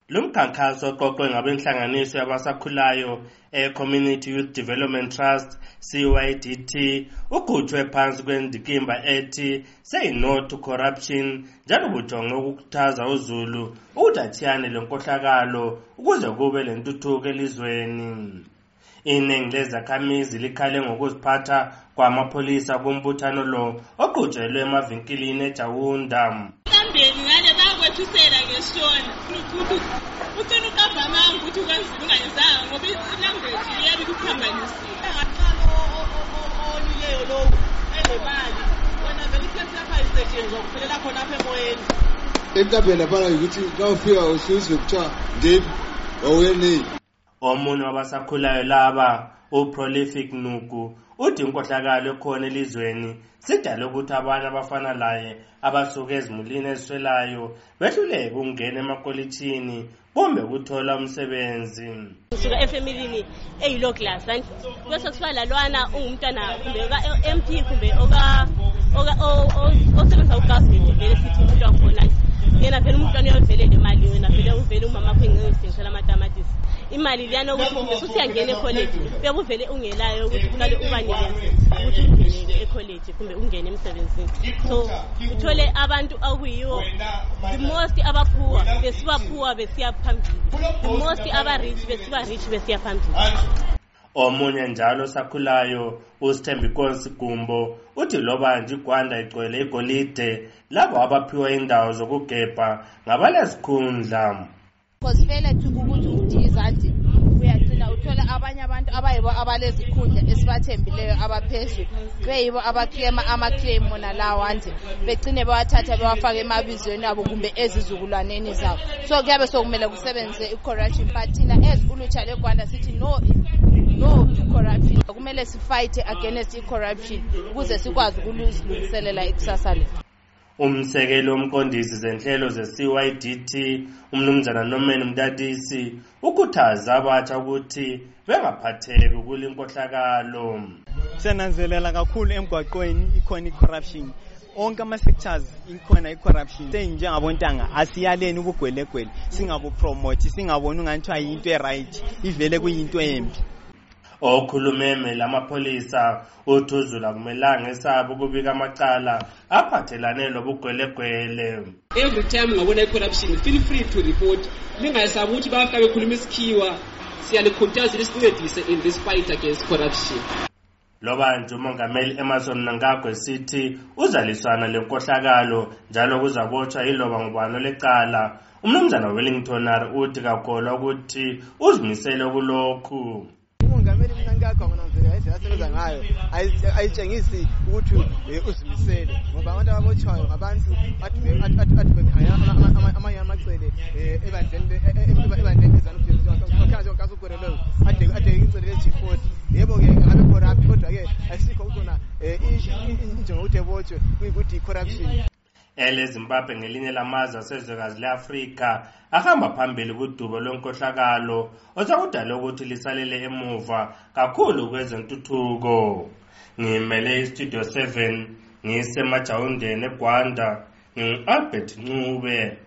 Lumkhankaso oqoqwe ngabenhlanganiso yabasakhulayo Community Youth Development Trust CYDT ugutshwe phansi kwendikimba ethi Say No to Corruption njalo bujonge ukukhuthaza uZulu ukuthi athiyane lenkohlakalo ukuze kube lentuthuko elizweni. Iningi lezakhamizi likhale ngokuziphatha kwamapholisa kumbuthano lo oqhutshelwe emavinkilini eJawunda. Ngale bakwethusela ngeshona ucela ukavama ukuthi ungayizanga ngoba ilanguage iyabe ikuphambanisile onileyo lo enemali wena vele ikhethi lapha isetshenziswa kuphelela khona apha emoyeni enkabeni lapha ukuthi kawufika usizwe kuthiwa ndini owuyeni. Omunye wabasakhulayo laba uProlific Nuku uthi inkohlakalo ekhona elizweni sidale ukuthi abanye abafana laye abasuka ezimulini eziswelayo behluleke ukungena emakolitshini kumbe ukuthola umsebenzi. Usuka efamilini eyilow class bese kusiba lalwana ungumntwana kumbe oka-MP kumbe osebenza ugovernment vele sithi umuntu wakhona yena vele umntwana uyavele nemali wena vele uvele umama wakho engizithengisela amatamatisi imali liyana ukuthi kumbe usiyangena ecollege bekuvele ungelayo ukuthi kumele ubanike ukuthi ungene ecollege kumbe ungene emsebenzini. So uthole abantu akuyiwo the most abaphuwa besibaphuwa besiya phambili, the most aba-rich besiba-rich besiya phambili. Omunye njalo sakhulayo uSithembikonsi Gumbo uthi loba nje iGwanda igcwele igolide labo abaphiwa indawo zokugebha ngabalezikhundla. Phosphela ukuthi udizanti uyagcina uthola abanye abantu abayibo abalezikhundla esibathembileyo abaphezulu beyibo abaklema amaclaim mona lawa nje begcine bewathatha bewafaka emabizweni abo kumbe ezizukulwaneni zabo. So kuyabe sokumele kusebenze i-corruption but thina as ulutsha leGwanda sithi no to corruption. Kumele sifight against i-corruption ukuze sikwazi ukulungiselela ikusasa lethu. Umsekelo womqondisi zenhlelo ze-CYDT umnumzana Norman Mdadisi ukhuthaza abatsha ukuthi bengaphatheki kule nkohlakalo. Siyananzelela kakhulu emgwaqweni ikhona i-corruption. Onke ama-sectors ikhona i-corruption. Senjengabontanga asiyaleni ubugwelegwele singabupromote singaboni ungathiwa yinto e-right ivele kuyinto embi. Okhulumeme lamapholisa uthuzula kumelanga esabo ukubika amacala aphathelane lobugwelegwele. Every time ngabona i-corruption feel free to report. Lingasabi ukuthi bafika bekhuluma isikhiwa siyalikhuthaza lisincedise in this fight against corruption. Loba nje umongameli Emerson Mnangagwa sithi uzaliswana lenkohlakalo njalo kuzabotshwa iloba ngubani lecala. Umnumzana Wellington uthi kakholwa ukuthi uzimisele kulokhu. Umongameli Mnangagwa ngonamvele ayisebenza ngayo ayitshengisi ukuthi uzimisele ngoba abantu ababotshwayo ngabantu athi bekhaya amanye amacele ebandleni ezanuphi kasugorelo ade ingcele G40 yebo ke abe corrupt kodwa ke asikho ukona injongo ukuthi ebotshwe kuyikuthi corruption. Zimbabwe ngelinye lamazwe asezwekazi leAfrika ahamba phambili kudubo lwenkohlakalo osakudala ukuthi lisalele emuva kakhulu kwezentuthuko. Ngimele iStudio 7 ngisemajawundeni eGwanda ngingu-Albert Ncube.